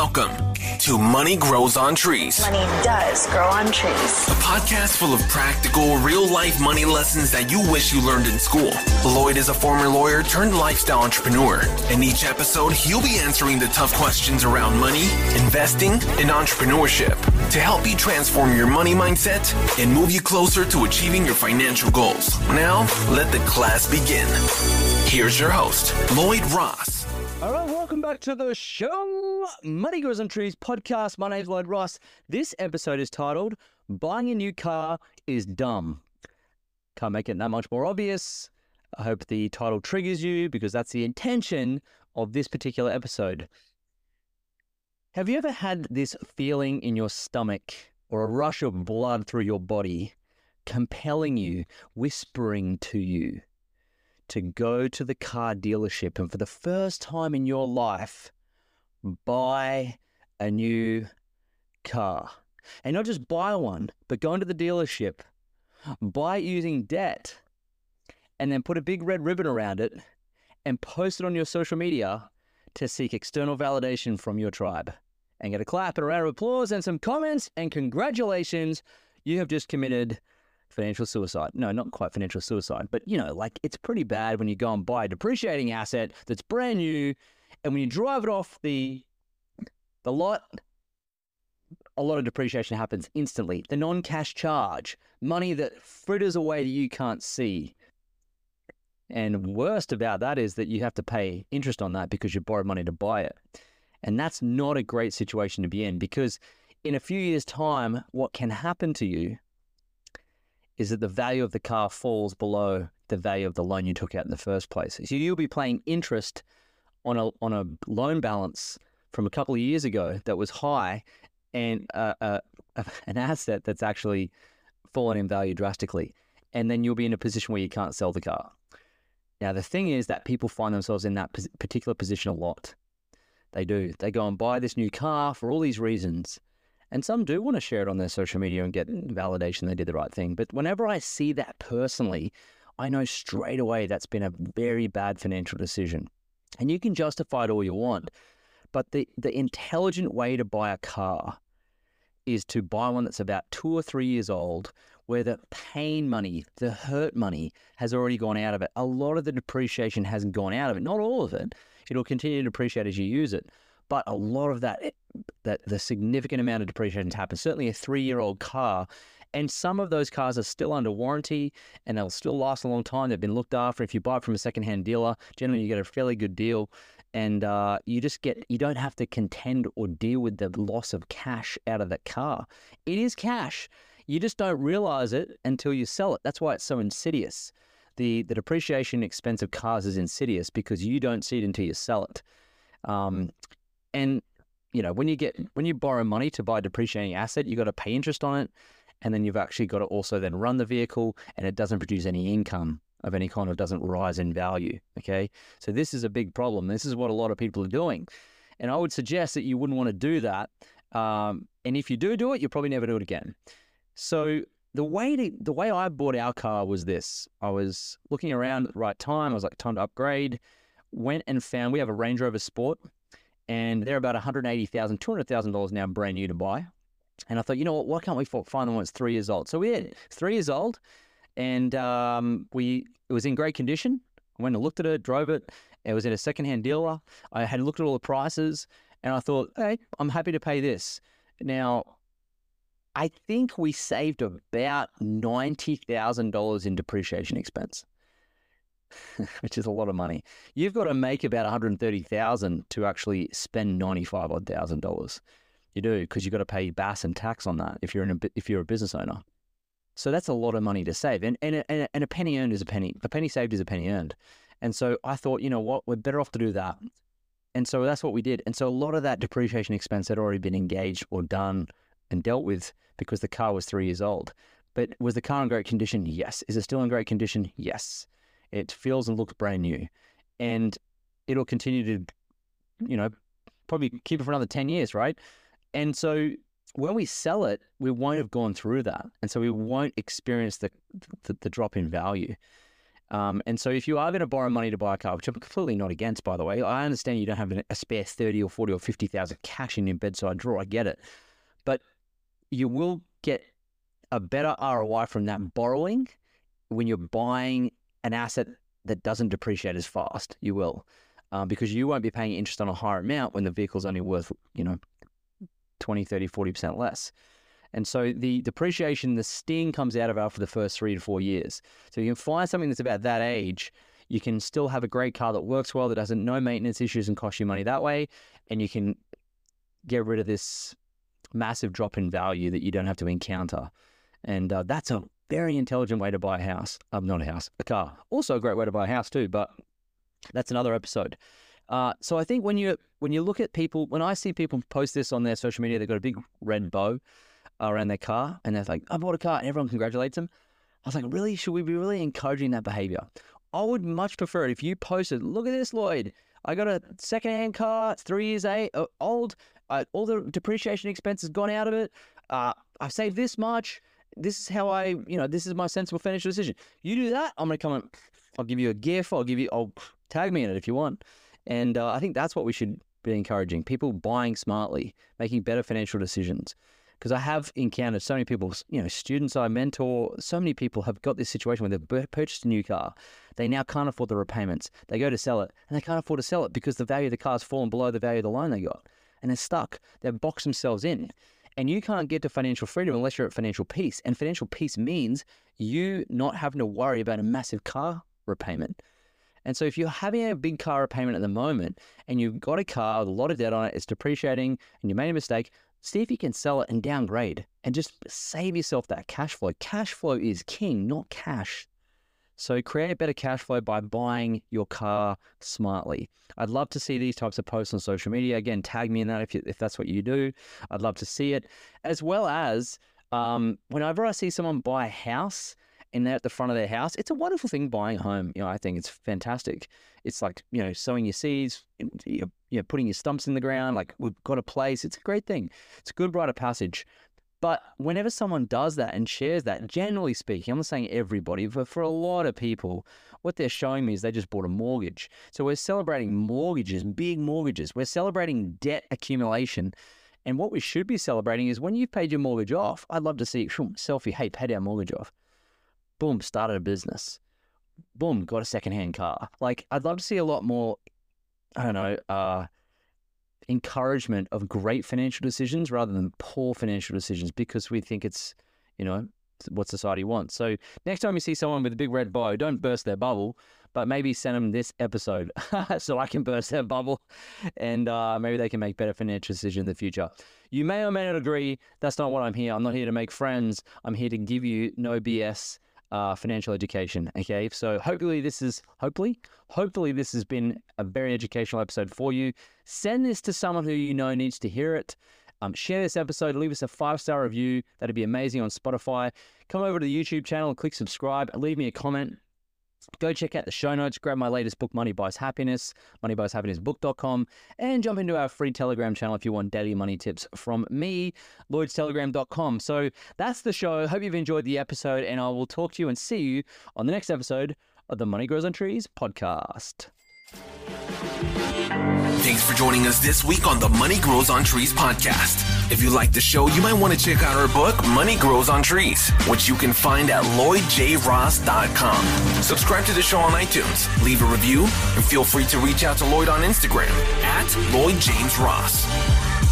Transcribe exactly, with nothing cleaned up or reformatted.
Welcome to Money Grows on Trees. Money does grow on trees. A podcast full of practical, real-life money lessons that you wish you learned in school. Lloyd is a former lawyer turned lifestyle entrepreneur. In each episode, he'll be answering the tough questions around money, investing, and entrepreneurship to help you transform your money mindset and move you closer to achieving your financial goals. Now, let the class begin. Here's your host, Lloyd Ross. All right, welcome back to the show, Money Grows on Trees podcast. My name's Lloyd Ross. This episode is titled, Buying a New Car is Dumb. Can't make it that much more obvious. I hope the title triggers you because that's the intention of this particular episode. Have you ever had this feeling in your stomach or a rush of blood through your body compelling you, whispering to you to go to the car dealership and for the first time in your life, buy a new car? And not just buy one, but go into the dealership, buy it using debt, and then put a big red ribbon around it and post it on your social media to seek external validation from your tribe. And get a clap and a round of applause and some comments and congratulations, you have just committed financial suicide. No, not quite financial suicide, but you know, like it's pretty bad when you go and buy a depreciating asset that's brand new, and when you drive it off the the lot, a lot of depreciation happens instantly. The non-cash charge, money that fritters away that you can't see. And worst about that is that you have to pay interest on that because you borrowed money to buy it. And that's not a great situation to be in, because in a few years' time, what can happen to you is that the value of the car falls below the value of the loan you took out in the first place. So you'll be paying interest on a on a loan balance from a couple of years ago that was high, and uh, uh, an asset that's actually fallen in value drastically. And then you'll be in a position where you can't sell the car. Now, the thing is that people find themselves in that particular position a lot. They do. They go and buy this new car for all these reasons. And some do want to share it on their social media and get validation they did the right thing. But whenever I see that personally, I know straight away that's been a very bad financial decision. And you can justify it all you want. But the, the intelligent way to buy a car is to buy one that's about two or three years old, where the pain money, the hurt money has already gone out of it. A lot of the depreciation hasn't gone out of it. Not all of it. It'll continue to depreciate as you use it. But a lot of that, that the significant amount of depreciation happens, certainly a three-year-old car, and some of those cars are still under warranty and they'll still last a long time. They've been looked after. If you buy it from a second-hand dealer, generally you get a fairly good deal, and uh, you just get, you don't have to contend or deal with the loss of cash out of that car. It is cash. You just don't realize it until you sell it. That's why it's so insidious. The, the depreciation expense of cars is insidious because you don't see it until you sell it. Um, And, you know, when you get, when you borrow money to buy a depreciating asset, you've got to pay interest on it. And then you've actually got to also then run the vehicle, and it doesn't produce any income of any kind, or doesn't rise in value. Okay. So this is a big problem. This is what a lot of people are doing. And I would suggest that you wouldn't want to do that. Um, and if you do do it, you'll probably never do it again. So the way to, the way I bought our car was this. I was looking around at the right time. I was like, time to upgrade. Went and found, we have a Range Rover Sport, and they're about one hundred eighty thousand dollars, two hundred thousand dollars now brand new to buy. And I thought, you know what, why can't we find the one that's three years old? So we did. It's three years old, and um, we it was in great condition. I went and looked at it, drove it. It was at a secondhand dealer. I had looked at all the prices, and I thought, hey, I'm happy to pay this. Now, I think we saved about ninety thousand dollars in depreciation expense, which is a lot of money. You've got to make about one hundred thirty thousand dollars to actually spend ninety-five odd thousand dollars. You do, because you've got to pay B A S and tax on that if you're in a, if you're a business owner. So that's a lot of money to save. And and a, and a penny earned is a penny. A penny saved is a penny earned. And so I thought, you know what, we're better off to do that. And so that's what we did. And so a lot of that depreciation expense had already been engaged or done and dealt with because the car was three years old. But was the car in great condition? Yes. Is it still in great condition? Yes. It feels and looks brand new. And it'll continue to, you know, probably keep it for another ten years, right? And so when we sell it, we won't have gone through that. And so we won't experience the the, the drop in value. Um, and so if you are going to borrow money to buy a car, which I'm completely not against, by the way, I understand you don't have a spare thirty or forty or fifty thousand cash in your bedside drawer. I get it. But you will get a better R O I from that borrowing when you're buying an asset that doesn't depreciate as fast. You will, um, because you won't be paying interest on a higher amount when the vehicle's only worth, you know, twenty, thirty, forty percent less. And so the depreciation, the sting comes out of it for the first three to four years. So you can find something that's about that age. You can still have a great car that works well, that has no maintenance issues and costs you money that way. And you can get rid of this massive drop in value that you don't have to encounter. And uh, that's a very intelligent way to buy a house. Um, not a house, a car. Also a great way to buy a house too, but that's another episode. Uh, so I think when you when you look at people, when I see people post this on their social media, they've got a big red bow around their car, and they're like, I bought a car, and everyone congratulates them. I was like, really? Should we be really encouraging that behavior? I would much prefer it if you posted, look at this, Lloyd. I got a second-hand car. It's three years old. Uh, all the depreciation expense has gone out of it. Uh, I've saved this much. This is how I, you know, this is my sensible financial decision. You do that, I'm going to come and I'll give you a gift. I'll give you, I'll tag me in it if you want. And uh, I think that's what we should be encouraging. People buying smartly, making better financial decisions. Because I have encountered so many people, you know, students I mentor, so many people have got this situation where they've purchased a new car. They now can't afford the repayments. They go to sell it, and they can't afford to sell it because the value of the car has fallen below the value of the loan they got. And they're stuck. They've boxed themselves in. And you can't get to financial freedom unless you're at financial peace. And financial peace means you not having to worry about a massive car repayment. And so if you're having a big car repayment at the moment, and you've got a car with a lot of debt on it, it's depreciating, and you made a mistake, see if you can sell it and downgrade and just save yourself that cash flow. Cash flow is king, not cash. So create better cash flow by buying your car smartly. I'd love to see these types of posts on social media. Again, tag me in that if, you, if that's what you do. I'd love to see it. As well as um, whenever I see someone buy a house and they're at the front of their house, it's a wonderful thing buying a home. You know, I think it's fantastic. It's like, you know, sowing your seeds, you're, you're putting your stumps in the ground, like we've got a place. It's a great thing. It's a good rite of passage. But whenever someone does that and shares that, generally speaking, I'm not saying everybody, but for a lot of people, what they're showing me is they just bought a mortgage. So we're celebrating mortgages, big mortgages. We're celebrating debt accumulation. And what we should be celebrating is when you've paid your mortgage off, I'd love to see, selfie, hey, paid our mortgage off. Boom, started a business. Boom, got a secondhand car. Like, I'd love to see a lot more, I don't know, uh, encouragement of great financial decisions rather than poor financial decisions, because we think it's, you know, what society wants. So next time you see someone with a big red bow, don't burst their bubble, but maybe send them this episode so I can burst their bubble, and uh, maybe they can make better financial decisions in the future. You may or may not agree. That's not what I'm here. I'm not here to make friends. I'm here to give you no B S Uh, financial education. Okay, so hopefully this is hopefully hopefully this has been a very educational episode for you. Send this to someone who you know needs to hear it. Um, share this episode. Leave us a five-star review. That'd be amazing on Spotify. Come over to the YouTube channel and click subscribe. Leave me a comment. Go check out the show notes. Grab my latest book, Money Buys Happiness, money buys happiness book dot com, and jump into our free Telegram channel if you want daily money tips from me, lloyds telegram dot com. So that's the show. Hope you've enjoyed the episode, and I will talk to you and see you on the next episode of the Money Grows on Trees podcast. Thanks for joining us this week on the Money Grows on Trees podcast. If you like the show, you might want to check out our book, Money Grows on Trees, which you can find at lloyd j ross dot com. Subscribe to the show on iTunes, leave a review, and feel free to reach out to Lloyd on Instagram at Lloyd James Ross.